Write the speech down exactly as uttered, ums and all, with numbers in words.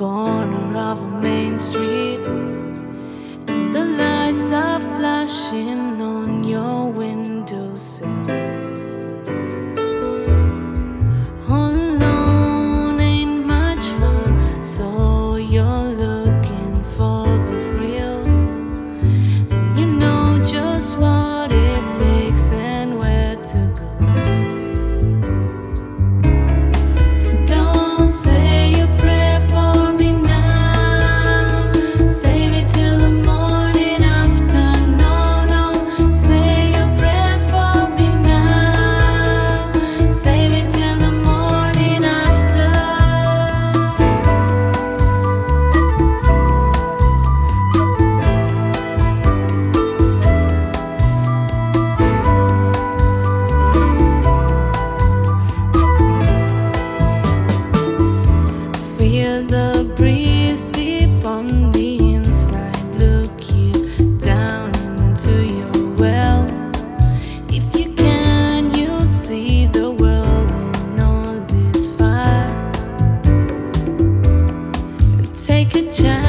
corner of a main street, and the lights are flashing on your windowsill. All alone ain't much fun, so you're looking for the thrill. And you know just what it takes and where to go. Don't say a prayer for me now. Save it till the morning after. No, no. Say a prayer for me now. Save it till the morning after. Feel the breeze deep on the inside. Look you down into your well. If you can, you'll see the world in all this fire. Take a chance.